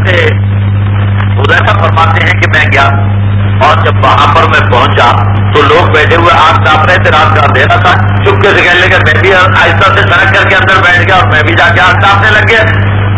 حضرت حذیفہ فرماتے ہیں کہ میں گیا اور جب وہاں پر میں پہنچا تو لوگ بیٹھے ہوئے آگ تاپ رہے تھے، رات کا اندھیرا تھا، چپکے سے کہنے لگے، میں بھی آہستہ سے سڑک کر کے اندر بیٹھ گیا اور میں بھی جا کے آگ تاپنے لگ گیا۔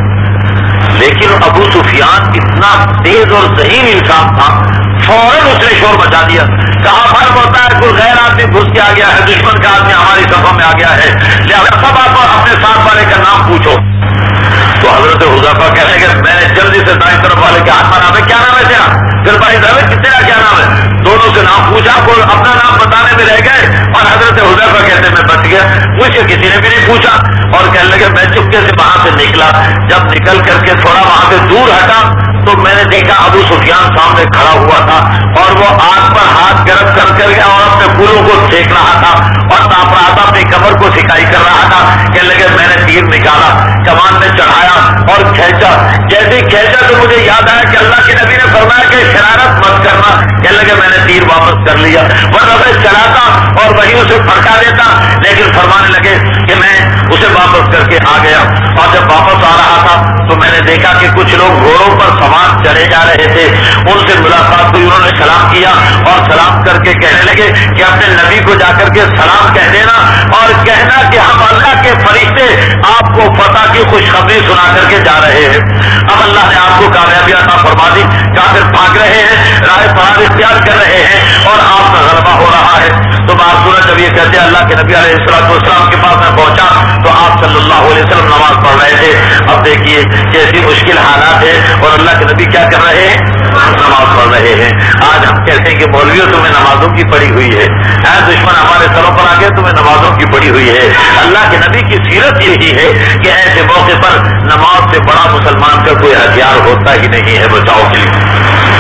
لیکن ابو سفیان اتنا تیز اور ذہین انسان تھا، فوراً اس نے شور مچا دیا، کہا فرق ہوتا ہے کوئی غیر آدمی گھس کے آ گیا ہے، دشمن کا آدمی ہماری صفوں میں آ گیا ہے، لہٰذا سب آپ اپنے ساتھ والے کا نام پوچھو۔ تو حضرت حذیفہ کہنے لگے، میں نے جلدی سے دائیں طرف والے کے ہاتھ مارا، کیا نام ہے تیرا؟ پھر بھائی تیرا کیا نام ہے؟ دونوں سے نام پوچھا، کوئی اپنا نام بتانے میں رہ گئے اور حضرت حذیفہ کہتے میں بچ گیا، مجھ سے کسی نے بھی نہیں پوچھا۔ اور کہنے لگے میں چپکے سے وہاں سے نکلا، جب نکل کر کے تھوڑا وہاں سے دور ہٹا تو میں نے دیکھا ابو سفیان سامنے کھڑا ہوا تھا اور وہ آگ پر ہاتھ گرم کر گیا اور اپنے پھولوں کو سینک رہا تھا اور تاپ رہا تھا، اپنی کمر کو سکائی کر رہا تھا۔ کہنے لگے میں نے تیر نکالا، کمان میں چڑھایا اور کھینچا، جیسے کھینچا تو مجھے یاد آیا کہ اللہ کے نبی نے فرمایا کہ شرارت مت کرنا۔ کہنے لگے میں نے تیر واپس کر لیا، ورنہ میں چلاتا اور وہیں اسے پھڑکا دیتا، لیکن فرمانے لگے کہ میں اسے واپس کر کے آ گیا۔ اور جب واپس آ رہا تھا تو میں نے دیکھا کہ کچھ لوگ گھوڑوں پر سوار چڑھے جا رہے تھے، ان سے ملاقات ہوئی، انہوں نے سلام کیا اور سلام کر کے کہنے لگے کہ اپنے نبی کو جا کر کے سلام کہہ دینا اور کہنا کہ ہم اللہ کے فرشتے آپ کو فتح کی خوشخبری سنا کر کے جا رہے ہیں، اب اللہ نے آپ کو کامیابی عطا فرما دی، کافر بھاگ رہے ہیں، راہ فرار اختیار کر رہے ہیں اور آپ کا غلبہ ہو رہا ہے۔ تو معصورہ جب یہ کہتے ہیں اللہ کے نبی علیہ السلام کے پاس میں پہنچا تو آپ صلی اللہ علیہ وسلم نماز پڑھ رہے تھے۔ اب دیکھیے کیسی مشکل حالات ہے اور اللہ کے نبی کیا کر رہے ہیں؟ نماز پڑھ رہے ہیں۔ آج ہم کہتے ہیں کہ مولویوں تمہیں نمازوں کی پڑی ہوئی ہے، دشمن ہمارے سروں پر آ گئے تمہیں نمازوں کی پڑی ہوئی ہے۔ اللہ کے نبی کی سیرت یہی ہے کہ ایسے موقع پر نماز سے بڑا مسلمان کا کوئی ہتھیار ہوتا ہی نہیں ہے بچاؤ کے لیے۔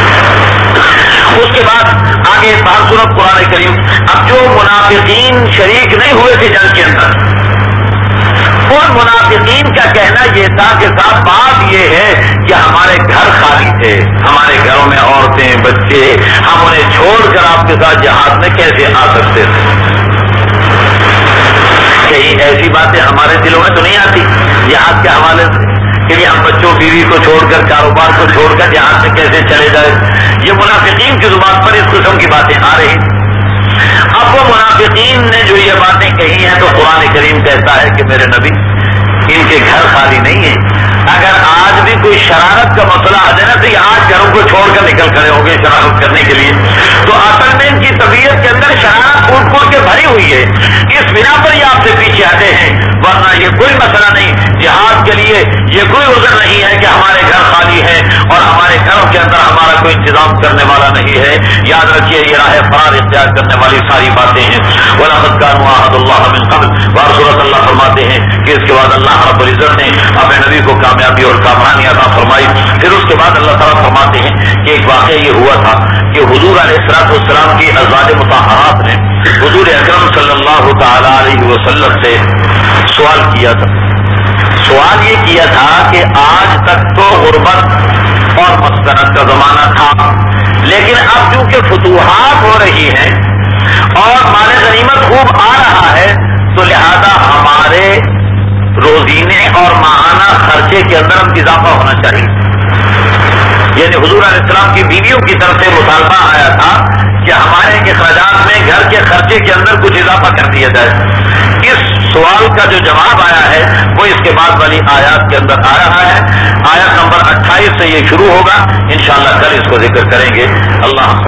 اس کے بعد آگے صورت قرآن کریم، اب جو منافقین شریک نہیں ہوئے تھے جنگ کے اندر، ان منافقین کا کہنا یہ تھا کہ صاحب بات یہ ہے کہ ہمارے گھر خالی تھے، ہمارے گھروں میں عورتیں بچے، ہم انہیں چھوڑ کر آپ کے ساتھ جہاد میں کیسے آ سکتے تھے؟ کہیں ایسی باتیں ہمارے دلوں میں تو نہیں آتی جہاد کے حوالے سے کہ ہم بچوں بیوی کو چھوڑ کر کاروبار کو چھوڑ کر جہاد میں کیسے چلے جائیں؟ یہ منافقین کی زبان پر اس قسم کی باتیں آ رہی۔ اب وہ منافقین نے جو یہ باتیں کہی ہیں تو قرآن کریم کہتا ہے کہ میرے نبی ان کے گھر خالی نہیں ہیں، اگر آج بھی کوئی شرارت کا مسئلہ آ جائے نا تو یہ آج گھروں کو چھوڑ کر نکل کھڑے ہوں گے شرارت کرنے کے لیے، تو اصل میں ان کی طبیعت کے اندر شرارت کوٹ کوٹ کے بھری ہوئی ہے، اس بنا پر یہ آپ سے پیچھے آتے ہیں، ورنہ یہ کوئی مسئلہ نہیں، جہاد کے لیے یہ کوئی عذر نہیں ہے کہ ہمارے گھر خالی ہے اور ہمارے گھروں کے اندر ہمارا کوئی انتظام کرنے والا نہیں ہے۔ یاد رکھیے یہ راہ فرار اختیار کرنے والی ساری باتیں ہیں۔ وَلَقَدْ كَانُوا عَاهَدُوا اللَّهَ مِن قَبْلُ، اور سورۃ اللہ فرماتے ہیں کہ اس کے بعد اللہ رب العزت نے اپنے نبی کو کامیابی اور کامرانی عطا فرمائی۔ پھر اس کے بعد اللہ تعالیٰ فرماتے ہیں کہ ایک واقعہ یہ ہوا تھا کہ حضور علیہ السلام کی ازواج مطہرات نے حضور اکرم صلی اللہ تعالی علیہ وسلم سے سوال کیا تھا۔ سوال یہ کیا تھا کہ آج تک تو غربت اور مسکنت کا زمانہ تھا، لیکن اب چونکہ فتوحات ہو رہی ہیں اور مال غنیمت خوب آ رہا ہے تو لہذا ہمارے روزینے اور ماہانہ خرچے کے اندر اضافہ ہونا چاہیے۔ یعنی حضور علیہ السلام کی بیویوں کی طرف سے مطالبہ آیا تھا کہ ہمارے اخراجات میں گھر کے خرچے کے اندر کچھ اضافہ کر دیا جائے۔ اس سوال کا جو جواب آیا ہے وہ اس کے بعد والی آیات کے اندر آ رہا ہے۔ آیت نمبر 28 سے یہ شروع ہوگا، انشاءاللہ کل اس کو ذکر کریں گے۔ اللہ